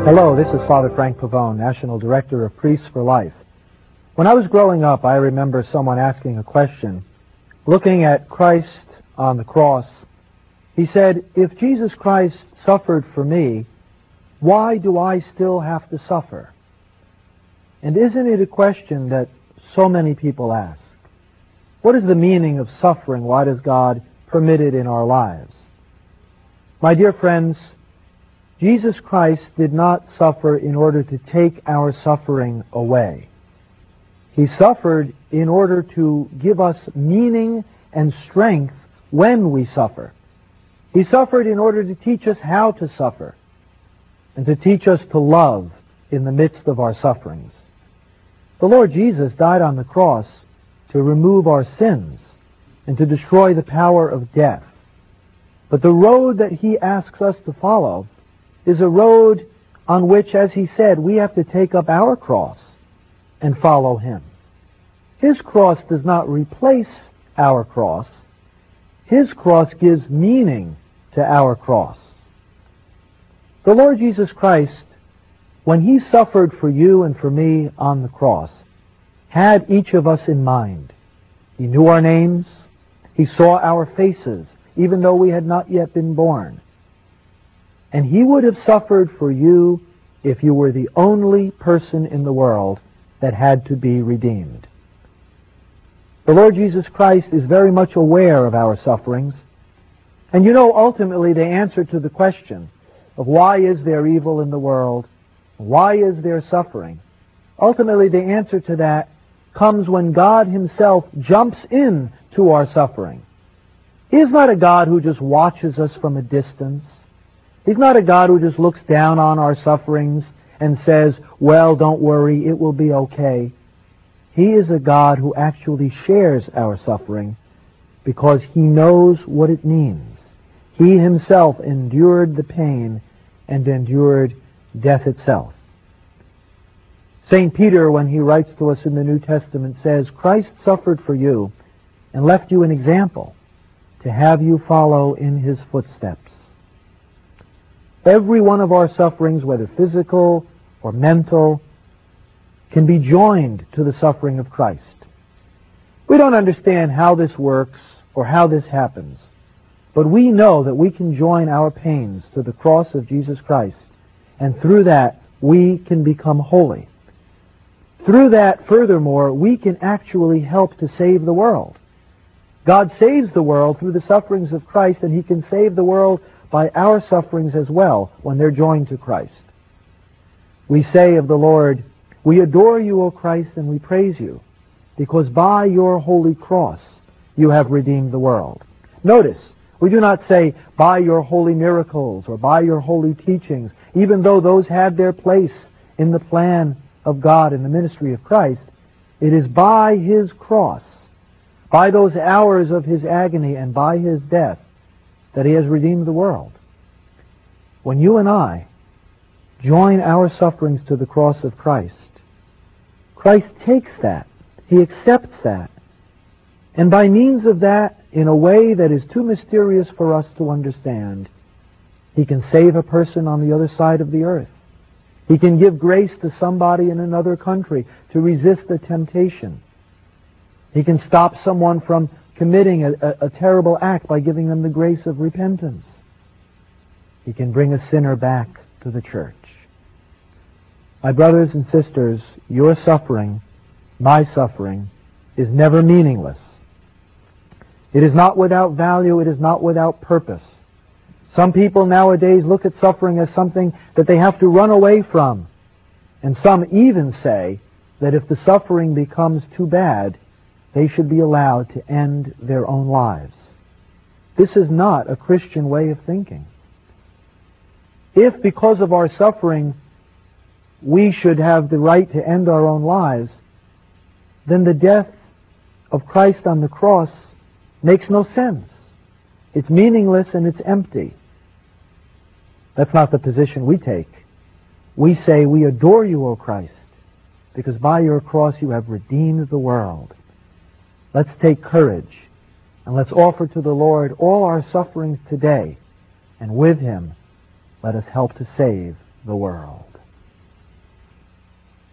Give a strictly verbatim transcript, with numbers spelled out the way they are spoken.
Hello, this is Father Frank Pavone, National Director of Priests for Life. When I was growing up, I remember someone asking a question. Looking at Christ on the cross, he said, if Jesus Christ suffered for me, why do I still have to suffer? And isn't it a question that so many people ask? What is the meaning of suffering? Why does God permit it in our lives? My dear friends, Jesus Christ did not suffer in order to take our suffering away. He suffered in order to give us meaning and strength when we suffer. He suffered in order to teach us how to suffer and to teach us to love in the midst of our sufferings. The Lord Jesus died on the cross to remove our sins and to destroy the power of death. But the road that He asks us to follow is a road on which, as He said, we have to take up our cross and follow Him. His cross does not replace our cross. His cross gives meaning to our cross. The Lord Jesus Christ, when He suffered for you and for me on the cross, had each of us in mind. He knew our names. He saw our faces, even though we had not yet been born. And He would have suffered for you if you were the only person in the world that had to be redeemed. The Lord Jesus Christ is very much aware of our sufferings. And you know, ultimately, the answer to the question of why is there evil in the world, why is there suffering, ultimately the answer to that comes when God Himself jumps in to our suffering. He is not a God who just watches us from a distance. He's not a God who just looks down on our sufferings and says, well, don't worry, it will be okay. He is a God who actually shares our suffering because He knows what it means. He Himself endured the pain and endured death itself. Saint Peter, when he writes to us in the New Testament, says, Christ suffered for you and left you an example to have you follow in His footsteps. Every one of our sufferings, whether physical or mental, can be joined to the suffering of Christ. We don't understand how this works or how this happens, but we know that we can join our pains to the cross of Jesus Christ, and through that we can become holy. Through that, furthermore, we can actually help to save the world. God saves the world through the sufferings of Christ, and He can save the world by our sufferings as well when they're joined to Christ. We say of the Lord, we adore you, O Christ, and we praise you, because by your holy cross you have redeemed the world. Notice, we do not say by your holy miracles or by your holy teachings, even though those had their place in the plan of God in the ministry of Christ. It is by His cross, by those hours of His agony and by His death, that He has redeemed the world. When you and I join our sufferings to the cross of Christ, Christ takes that. He accepts that. And by means of that, in a way that is too mysterious for us to understand, He can save a person on the other side of the earth. He can give grace to somebody in another country to resist a temptation. He can stop someone from committing a, a, a terrible act by giving them the grace of repentance. He can bring a sinner back to the church. My brothers and sisters, your suffering, my suffering, is never meaningless. It is not without value. It is not without purpose. Some people nowadays look at suffering as something that they have to run away from. And some even say that if the suffering becomes too bad, they should be allowed to end their own lives. This is not a Christian way of thinking. If, because of our suffering, we should have the right to end our own lives, then the death of Christ on the cross makes no sense. It's meaningless and it's empty. That's not the position we take. We say, we adore you, O Christ, because by your cross you have redeemed the world. Let's take courage and let's offer to the Lord all our sufferings today, and with Him let us help to save the world.